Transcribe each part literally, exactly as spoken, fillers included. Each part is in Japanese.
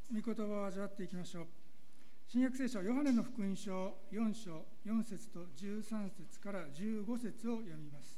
御言葉を味わっていきましょう。新約聖書ヨハネの福音書よん章よん節とじゅうさん節からじゅうご節を読みます。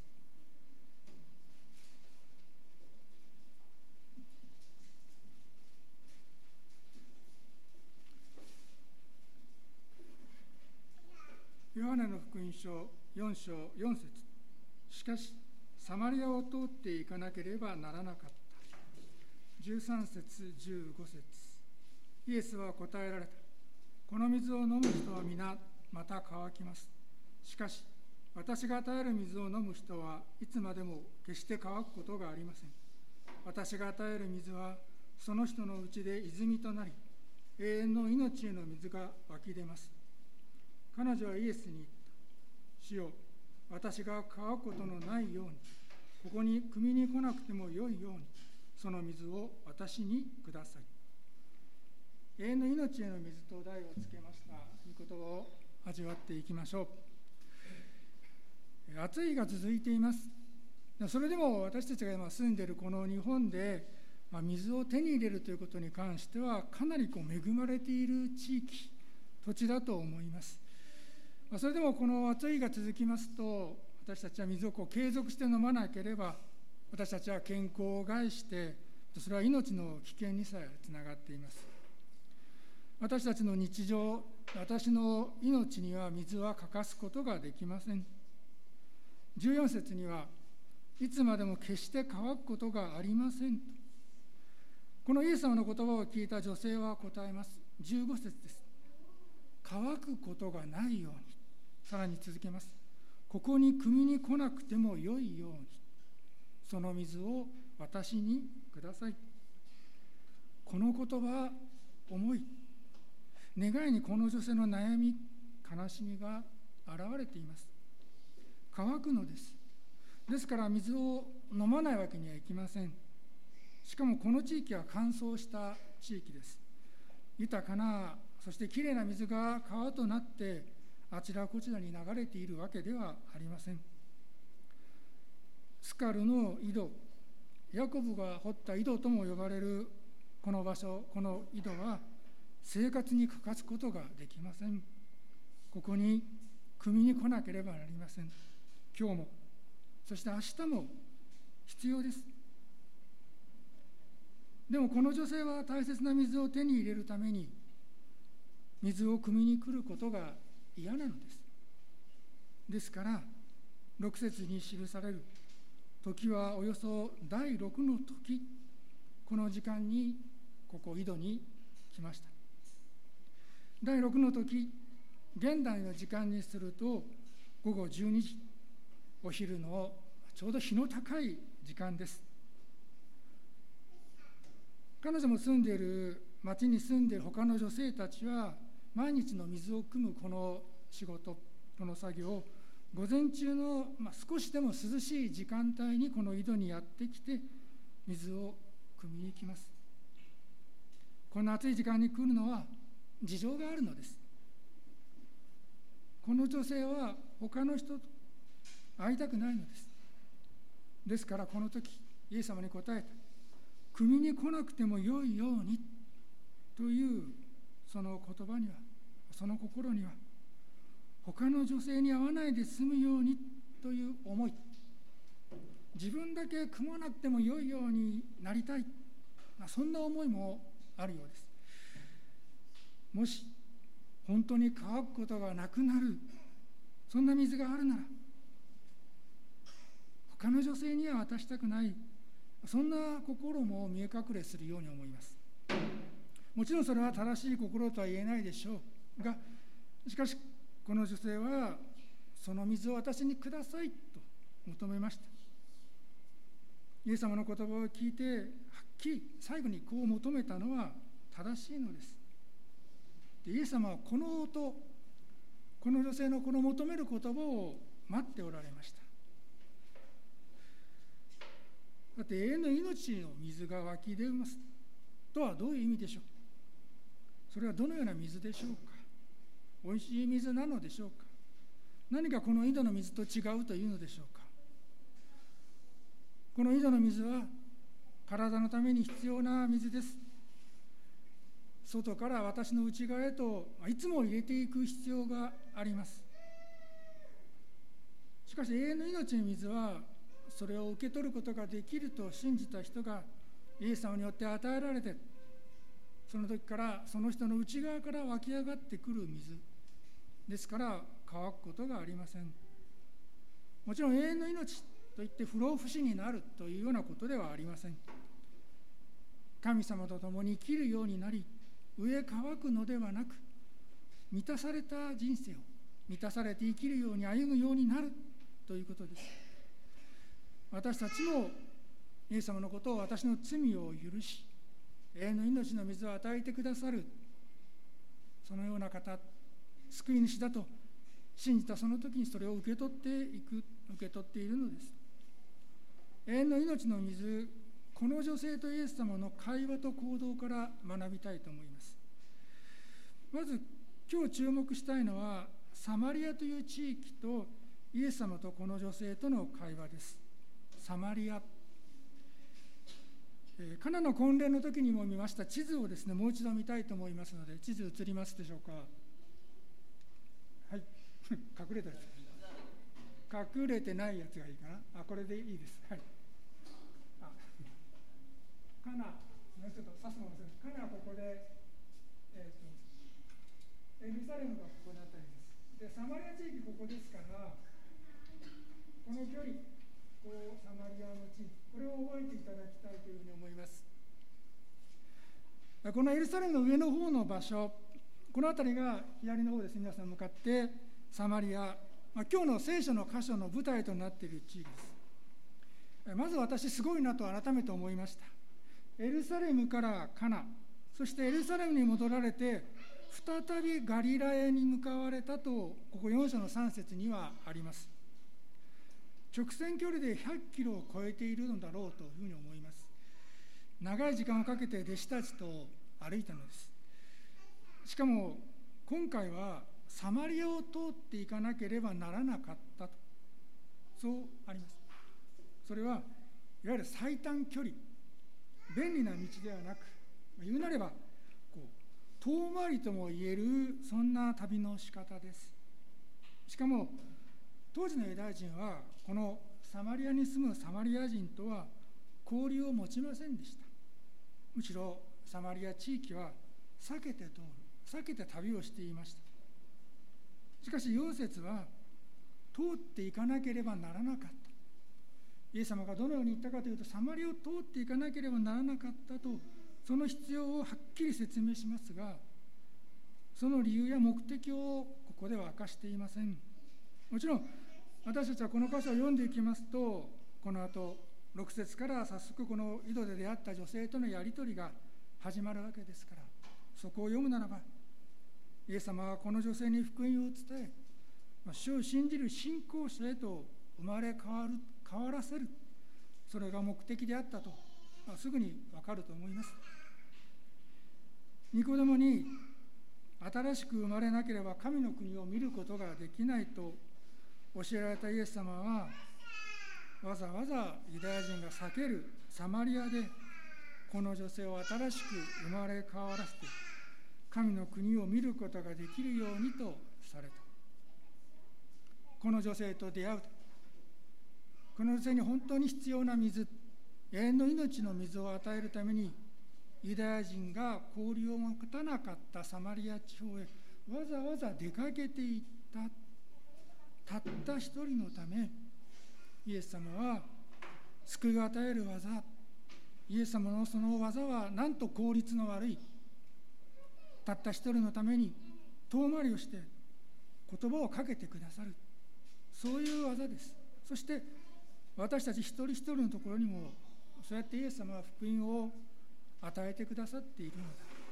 ヨハネの福音書よん章よん節。しかしサマリアを通っていかなければならなかった。じゅうさん節じゅうご節。イエスは答えられた。この水を飲む人は皆また乾きます。しかし私が与える水を飲む人はいつまでも決して乾くことがありません。私が与える水はその人のうちで泉となり、永遠の命への水が湧き出ます。彼女はイエスに言った。主よ、私が乾くことのないように、ここに汲みに来なくてもよいように、その水を私にください。永遠の命への水と題をつけました御言葉を味わっていきましょう。暑い日が続いています。それでも私たちが今住んでいるこの日本で、まあ、水を手に入れるということに関してはかなりこう恵まれている地域、土地だと思います。まあ、それでもこの暑い日が続きますと、私たちは水をこう継続して飲まなければ、私たちは健康を害して、それは命の危険にさえつながっています。私たちの日常、私の命には水は欠かすことができません。じゅうよん節には、いつまでも決して乾くことがありませんと。このイエス様の言葉を聞いた女性は答えます。じゅうご節です。乾くことがないように。さらに続けます。ここに汲みに来なくてもよいように、その水を私にください。この言葉、重い。願いにこの女性の悩み、悲しみが現れています。乾くのです。ですから水を飲まないわけにはいきません。しかもこの地域は乾燥した地域です。豊かな、そしてきれいな水が川となってあちらこちらに流れているわけではありません。スカルの井戸、ヤコブが掘った井戸とも呼ばれるこの場所、この井戸は生活に欠かすことができません。ここに汲みに来なければなりません。今日も、そして明日も必要です。でもこの女性は大切な水を手に入れるために水を汲みに来ることが嫌なのです。ですからろく節に記される時はおよそだいろくの時、この時間にここ井戸に来ました。だいろくの時、現代の時間にするとごごじゅうにじ、お昼のちょうど日の高い時間です。彼女も住んでいる町に住んでいる他の女性たちは毎日の水を汲むこの仕事、この作業を午前中の、まあ、少しでも涼しい時間帯にこの井戸にやってきて水を汲みに行きます。こんな暑い時間に来るのは事情があるのです。この女性は他の人と会いたくないのです。ですからこの時イエス様に答えた。汲みに来なくてもよいようにというその言葉には、その心には他の女性に会わないで済むようにという思い、自分だけ汲まなくてもよいようになりたい、そんな思いもあるようです。もし本当に乾くことがなくなる、そんな水があるなら他の女性には渡したくない、そんな心も見え隠れするように思います。もちろんそれは正しい心とは言えないでしょうが、しかしこの女性はその水を私にくださいと求めました。イエス様の言葉を聞いてはっきり最後にこう求めたのは正しいのです。でイエス様はこの音、この女性のこの求める言葉を待っておられました。だって永遠の命の水が湧き出ますとはどういう意味でしょう。それはどのような水でしょうか。おいしい水なのでしょうか。何かこの井戸の水と違うというのでしょうか。この井戸の水は体のために必要な水です。 外から私の内側へといつも入れていく必要があります。しかし永遠の命の水はそれを受け取ることができると信じた人がイエス様によって与えられて、その時からその人の内側から湧き上がってくる水ですから乾くことがありません。もちろん永遠の命といって不老不死になるというようなことではありません。神様と共に生きるようになり、飢え乾くのではなく、満たされた人生を満たされて生きるように歩むようになるということです。私たちもイエス様のことを私の罪を許し、永遠の命の水を与えてくださる、そのような方、救い主だと信じたその時にそれを受け取っていく、受け取っているのです。永遠の命の水、この女性とイエス様の会話と行動から学びたいと思います。まず今日注目したいのはサマリアという地域とイエス様とこの女性との会話です。サマリア、えー、カナの婚礼の時にも見ました地図をですね、もう一度見たいと思いますので、地図映りますでしょうか。はい隠れてる隠れてないやつがいいかな。あ、これでいいです。はい。あ、カナ、ちょっと指すの忘れて、カナはここで、えーと、エルサレムがここだったりです。で、サマリア地域ここですから、この距離、こうサマリアの地域、これを覚えていただきたいというふうに思います。このエルサレムの上の方の場所、この辺りが左の方です。皆さん向かってサマリア、まあ、今日の聖書の箇所の舞台となっている地域です。まず私すごいなと改めて思いました。エルサレムからカナ、そしてエルサレムに戻られて再びガリラヤに向かわれたと、ここよん章のさん節にはあります。直線距離でひゃっキロを超えているのだろうというふうに思います。長い時間をかけて弟子たちと歩いたのです。しかも今回はサマリアを通っていかなければならなかったと、そうあります。それはいわゆる最短距離、便利な道ではなく、言うなればこう遠回りとも言える、そんな旅の仕方です。しかも当時のユダヤ人はこのサマリアに住むサマリア人とは交流を持ちませんでした。むしろサマリア地域は避けて通る、避けて旅をしていました。しかしよん節は通っていかなければならなかった。イエス様がどのように言ったかというと、サマリアを通っていかなければならなかったと、その必要をはっきり説明しますが、その理由や目的をここでは明かしていません。もちろん私たちはこの箇所を読んでいきますと、この後ろく節から早速この井戸で出会った女性とのやり取りが始まるわけですから、そこを読むならば、イエス様はこの女性に福音を伝え、主を信じる信仰者へと生まれ変わる、変わらせる、それが目的であったと、まあ、すぐに分かると思います。ニコデモに新しく生まれなければ神の国を見ることができないと教えられたイエス様は、わざわざユダヤ人が避けるサマリアでこの女性を新しく生まれ変わらせて神の国を見ることができるようにとされた。この女性と出会うと、この女性に本当に必要な水、永遠の命の水を与えるためにユダヤ人が交流を持たなかったサマリア地方へわざわざ出かけていった。たった一人のため、イエス様は救いを与える技、イエス様のその技はなんと効率の悪い、たった一人のために遠回りをして言葉をかけてくださる、そういう技です。そして私たち一人一人のところにもそうやってイエス様は福音を与えてくださっているのだ。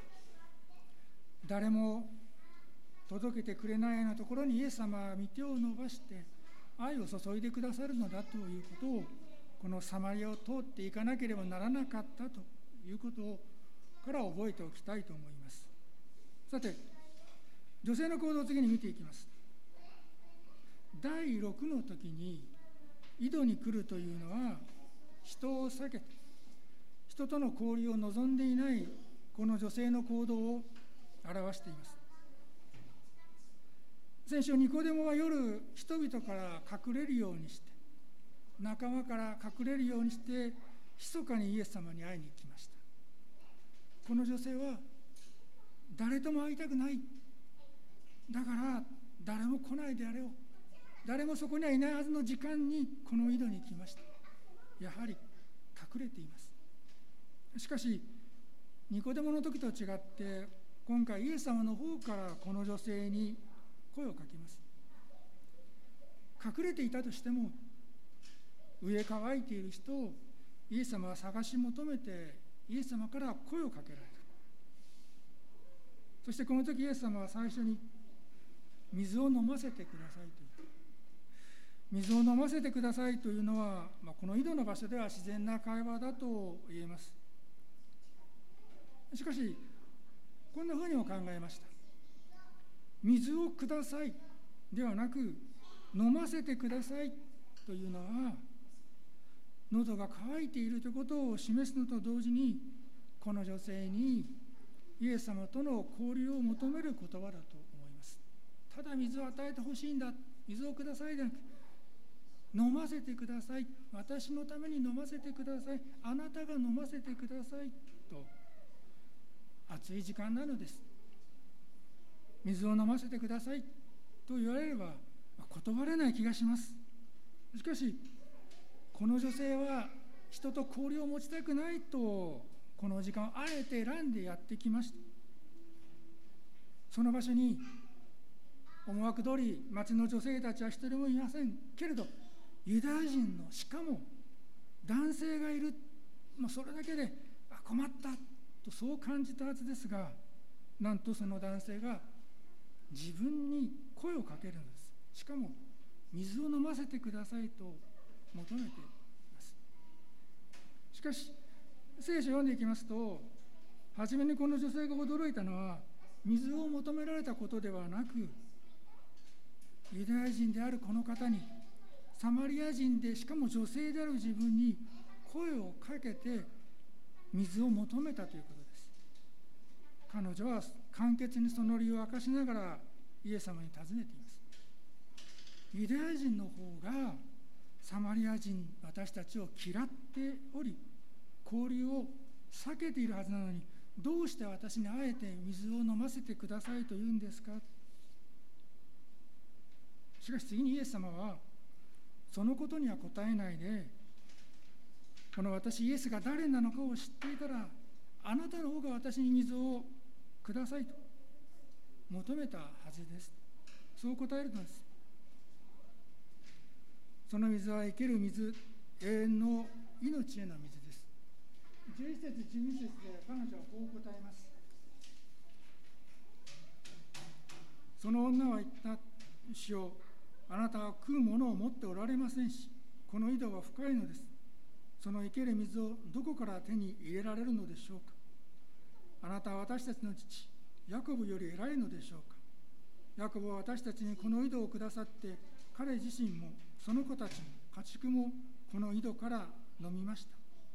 誰も届けてくれないようなところにイエス様は御手を伸ばして愛を注いでくださるのだということを、このサマリアを通っていかなければならなかったということをから覚えておきたいと思います。さて、女性の行動を次に見ていきます。だいろくの時に井戸に来るというのは、人を避けて人との交流を望んでいないこの女性の行動を表しています。先週ニコデモは夜人々から隠れるようにして、仲間から隠れるようにして密かにイエス様に会いに行きました。この女性は誰とも会いたくない、だから誰も来ないであれよ、誰もそこにはいないはずの時間にこの井戸に来ました。やはり隠れています。しかしニコデモの時と違って今回イエス様の方からこの女性に声をかけます。隠れていたとしても上乾いている人をイエス様は探し求めてイエス様から声をかけられる。そしてこの時イエス様は最初に水を飲ませてくださいという。水を飲ませてくださいというのは、まあ、この井戸の場所では自然な会話だと言えます。しかしこんなふうにも考えました。水をくださいではなく飲ませてくださいというのは喉が渇いているということを示すのと同時にこの女性にイエス様との交流を求める言葉だと思います。ただ水を与えてほしいんだ、水をくださいではなく飲ませてください、私のために飲ませてください、あなたが飲ませてくださいと熱い時間なのです。水を飲ませてくださいと言われれば断れない気がします。しかしこの女性は人と交流を持ちたくないとこの時間をあえて選んでやってきました。その場所に思惑通り町の女性たちは一人もいませんけれど、ユダヤ人のしかも男性がいる、もうそれだけで困ったとそう感じたはずですが、なんとその男性が自分に声をかけるのです。しかも水を飲ませてくださいと求めています。しかし聖書を読んでいきますと、初めにこの女性が驚いたのは水を求められたことではなく、ユダヤ人であるこの方にサマリア人でしかも女性である自分に声をかけて水を求めたということです。彼女は簡潔にその理由を明かしながらイエス様に尋ねています。ユダヤ人の方がサマリア人、私たちを嫌っており交流を避けているはずなのに、どうして私にあえて水を飲ませてくださいと言うんですか。しかし次にイエス様はそのことには答えないで、この私イエスが誰なのかを知っていたらあなたの方が私に水をくださいと求めたはずです、そう答えるのです。その水は生ける水、永遠の命への水です。じゅういち節じゅうに節で彼女はこう答えます。その女は言った。主よ、あなたは食うものを持っておられませんし、この井戸は深いのです。その生ける水をどこから手に入れられるのでしょうか。あなたは私たちの父ヤコブより偉いのでしょうか。ヤコブは私たちにこの井戸をくださって、彼自身もその子たちも家畜もこの井戸から飲みました。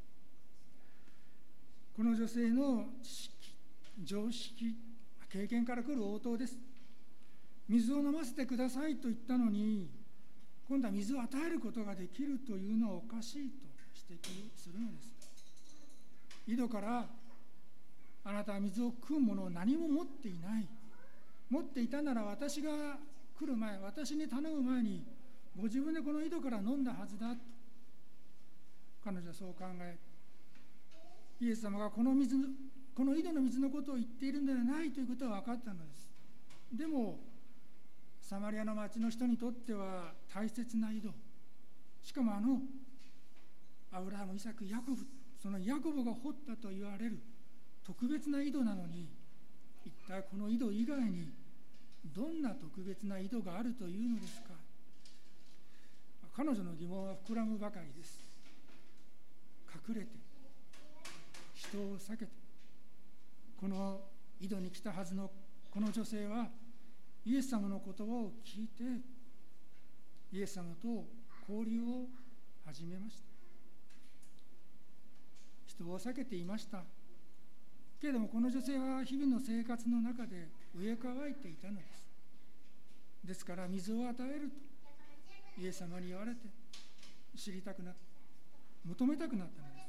この女性の知識、常識、経験から来る応答です。水を飲ませてくださいと言ったのに、今度は水を与えることができるというのはおかしいと指摘するのです。井戸からあなたは水を汲むものを何も持っていない。持っていたなら私が来る前、私に頼む前にご自分でこの井戸から飲んだはずだと彼女はそう考え、イエス様がこの水、この井戸の水のことを言っているのではないということは分かったのです。でもサマリアの町の人にとっては大切な井戸、しかもあのアブラハム、イサク、ヤコブ、そのヤコブが掘ったと言われる特別な井戸なのに、一体この井戸以外にどんな特別な井戸があるというのですか。彼女の疑問は膨らむばかりです。隠れて、人を避けて、この井戸に来たはずのこの女性はイエス様の言葉を聞いてイエス様と交流を始めました。人を避けていましたけれどもこの女性は日々の生活の中で飢え渇いていたのです。ですから水を与えるとイエス様に言われて知りたくなった、求めたくなったのです。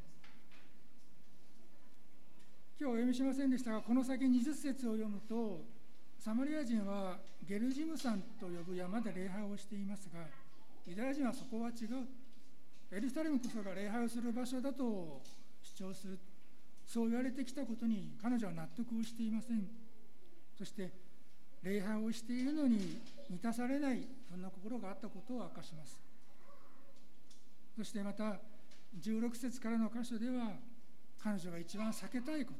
今日お読みしませんでしたが、この先にじゅっ節を読むと、サマリア人はゲルジム山と呼ぶ山で礼拝をしていますが、ユダヤ人はそこは違う、エルサレムこそが礼拝をする場所だと主張する、そう言われてきたことに彼女は納得をしていません。そして礼拝をしているのに満たされない、そんな心があったことを明かします。そしてまたじゅうろく節からの箇所では、彼女が一番避けたいこと、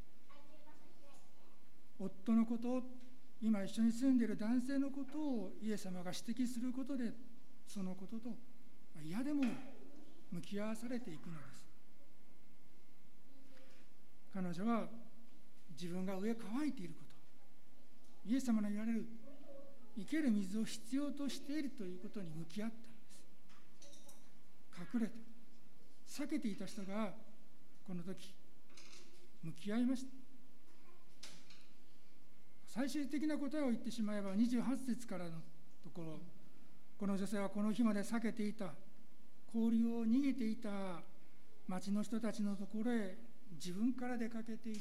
夫のこと、今一緒に住んでいる男性のことをイエス様が指摘することで、そのことと嫌でも向き合わされていくのです。彼女は自分が飢え渇いていること、イエス様の言われる生ける水を必要としているということに向き合ったのです。隠れて避けていた人がこの時向き合いました。最終的な答えを言ってしまえばにじゅうはち節からのところ、この女性はこの日まで避けていた、氷を逃げていた町の人たちのところへ自分から出かけていって、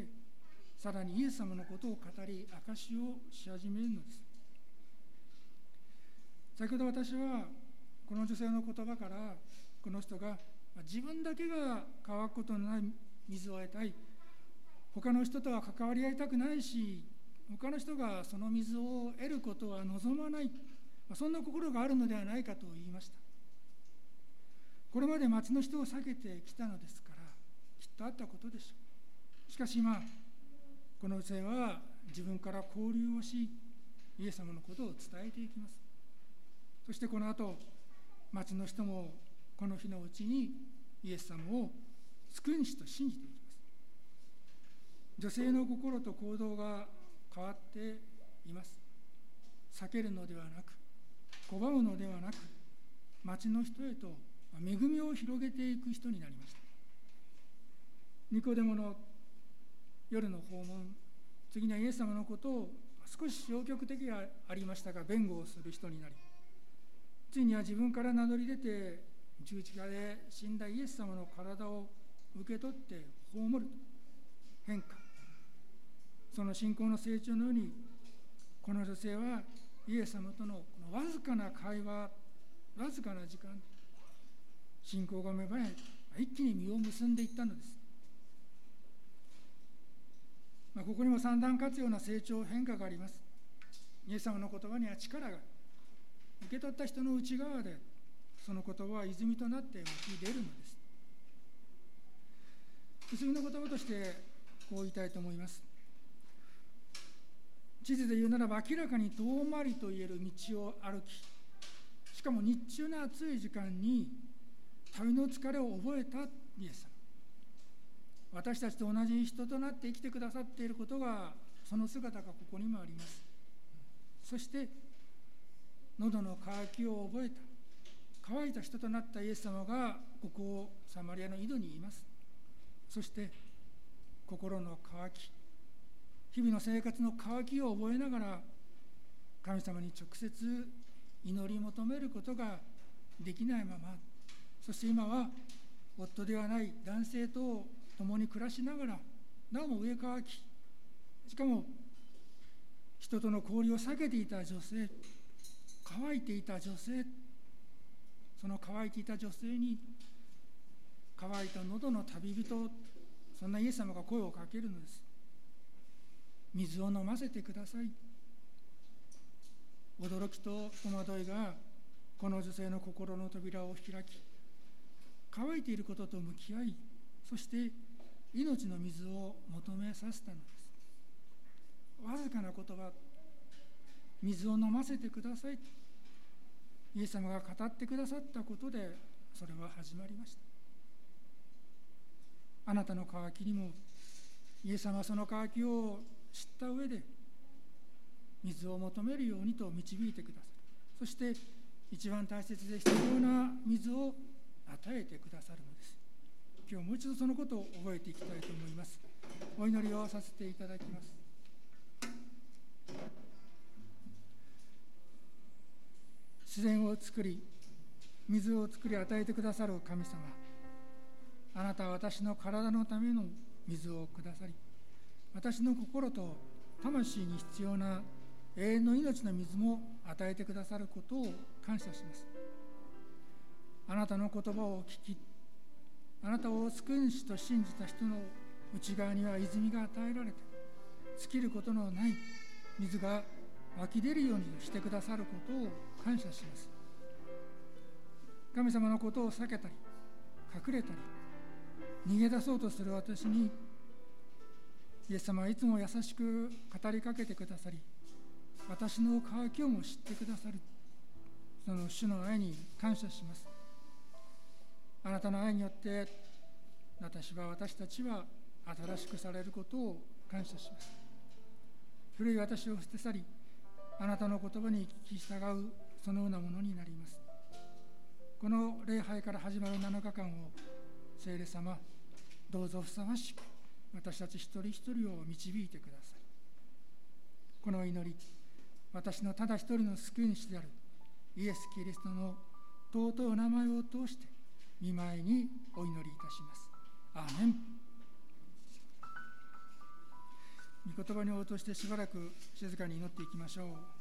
さらにイエス様のことを語り証しをし始めるのです。先ほど私はこの女性の言葉から、この人が自分だけが乾くことのない水を得たい、他の人とは関わり合いたくないし、他の人がその水を得ることは望まない、そんな心があるのではないかと言いました。これまで町の人を避けてきたのですから、きっとあったことでしょう。しかし今この女性は自分から交流をし、イエス様のことを伝えていきます。そしてこの後、町の人もこの日のうちにイエス様を救い主と信じていきます。女性の心と行動が変わっています。避けるのではなく、拒むのではなく、町の人へと恵みを広げていく人になりました。ニコデモの夜の訪問、次にはイエス様のことを少し消極的でありましたが弁護をする人になり、ついには自分から名乗り出て十字架で死んだイエス様の体を受け取って葬ると変化、その信仰の成長のように、この女性はイエス様とのこのわずかな会話、わずかな時間、信仰が芽生え、一気に実を結んでいったのです。まあ、ここにも三段活用な成長変化があります。イエス様の言葉には力が、受け取った人の内側でその言葉は泉となって湧き出るのです。結びの言葉としてこう言いたいと思います。地図で言うならば、明らかに遠回りと言える道を歩き、しかも日中の暑い時間に旅の疲れを覚えたイエス様。私たちと同じ人となって生きてくださっていることが、その姿がここにもあります。そして喉の渇きを覚えた、乾いた人となったイエス様がここサマリアの井戸にいます。そして心の渇き、日々の生活の渇きを覚えながら、神様に直接祈り求めることができないまま、そして今は夫ではない男性と共に暮らしながら、なおも飢え渇き、しかも人との交流を避けていた女性、乾いていた女性、その乾いていた女性に乾いた喉の旅人、そんなイエス様が声をかけるのです。水を飲ませてください。驚きと戸惑いがこの女性の心の扉を開き、乾いていることと向き合い、そして命の水を求めさせたのです。わずかな言葉、水を飲ませてください、イエス様が語ってくださったことで、それは始まりました。あなたの渇きにもイエス様はその渇きを知った上で水を求めるようにと導いてくださる。そして一番大切で必要な水を与えてくださるのです。今日もう一度そのことを覚えていきたいと思います。 お祈りをさせていただきます。自然を作り、水を作り与えてくださる神様、あなたは私の体のための水をくださり、私の心と魂に必要な永遠の命の水も与えてくださることを感謝します。あなたの言葉を聞き、あなたを救い主と信じた人の内側には泉が与えられて、尽きることのない水が湧き出るようにしてくださることを感謝します。神様のことを避けたり隠れたり逃げ出そうとする私に、イエス様はいつも優しく語りかけてくださり、私の渇きをも知ってくださる、その主の愛に感謝します。あなたの愛によって私は私たちは新しくされることを感謝します。古い私を捨て去り、あなたの言葉に聞き従うそのようなものになります。この礼拝から始まるなのかかんを聖霊様、どうぞふさわしく私たち一人一人を導いてください。この祈り、私のただ一人の救い主であるイエス・キリストの尊いお名前を通して御前にお祈りいたします。アーメン。御言葉に応答してしばらく静かに祈っていきましょう。